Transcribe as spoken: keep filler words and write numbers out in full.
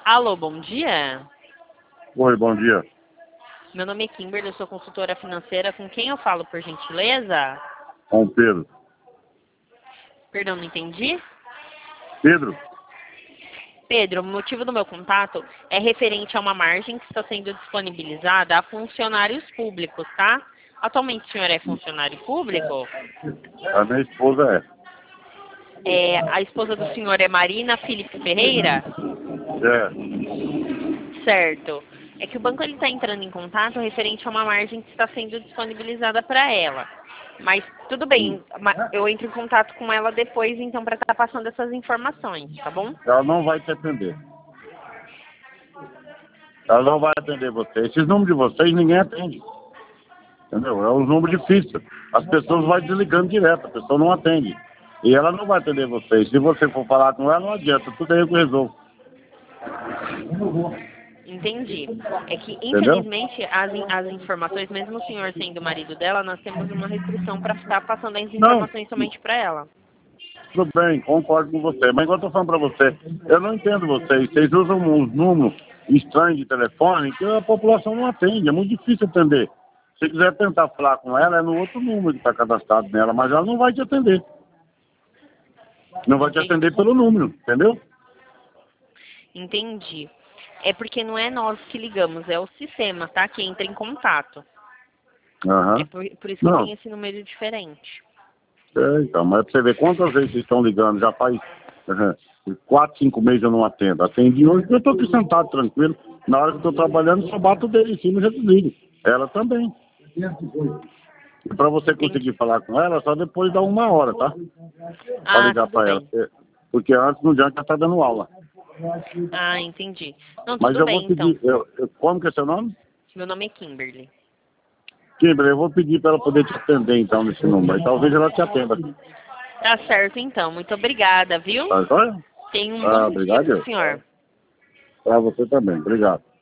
Alô, bom dia. Oi, bom dia. Meu nome é Kimberly, eu sou consultora financeira. Com quem eu falo, por gentileza? Com o Pedro. Perdão, não entendi. Pedro? Pedro, o motivo do meu contato é referente a uma margem que está sendo disponibilizada a funcionários públicos, tá? Atualmente o senhor é funcionário público? A minha esposa é. É, a esposa do senhor é Marina Felipe Ferreira? É. Certo. É que o banco está entrando em contato referente a uma margem que está sendo disponibilizada para ela. Mas tudo bem, ma- eu entro em contato com ela depois, então, para estar passando essas informações, tá bom? Ela não vai te atender. Ela não vai atender você. Esses números de vocês ninguém atende. Entendeu? É um número difícil. As pessoas vão desligando direto, a pessoa não atende. E ela não vai atender vocês. Se você for falar com ela, não adianta. Tudo aí eu que resolvo. Entendi. É que, Entendeu? infelizmente, as, in- as informações, mesmo o senhor sendo o marido dela, nós temos uma restrição para estar passando as Não. informações somente para ela. Tudo bem, concordo com você. Mas igual eu tô falando pra você, eu não entendo vocês. Vocês usam uns números estranhos de telefone que a população não atende. É muito difícil atender. Se quiser tentar falar com ela, é no outro número que está cadastrado nela, mas ela não vai te atender. Não vai te Entendi. atender pelo número, entendeu? Entendi. É porque não é nós que ligamos, é o sistema, tá? Que entra em contato. Aham. É por, por isso que Não, tem esse número diferente. é, então, mas pra você ver quantas vezes vocês estão ligando, já faz uhum, quatro, cinco meses eu não atendo. Atendi hoje porque eu estou aqui sentado tranquilo. Na hora que eu estou trabalhando, só bato o dedo em cima e já desligo. Ela também. E para você Entendi. conseguir falar com ela, só depois dá uma hora, tá? Para Ah, ligar tudo para ela. bem. Porque antes não adianta, ela está dando aula. Ah, entendi. Não, Mas tudo eu vou bem, então. pedir, eu, eu- como que é seu nome? Meu nome é Kimberly. Kimberly, eu vou pedir para ela poder te atender então nesse número. E talvez ela te atenda. Tá certo, então. Muito obrigada, viu? Tá joia? Tenha um Ah, bom dia obrigado. pro senhor. Para você também. Obrigado.